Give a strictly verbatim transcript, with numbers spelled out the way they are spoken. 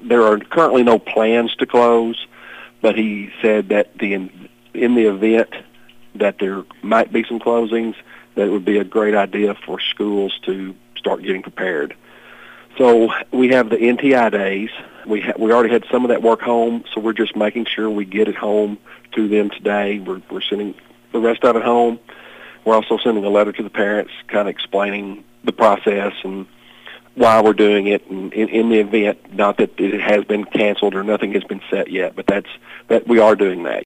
there are currently no plans to close, but he said that the in, in the event that there might be some closings, that it would be a great idea for schools to start getting prepared. So we have the N T I days. We ha- we already had some of that work home, so we're just making sure we get it home to them today. We're, we're sending the rest of it home. We're also sending a letter to the parents kind of explaining the process and why we're doing it, and in, in the event, not that it has been canceled or nothing has been set yet, but that's that we are doing that.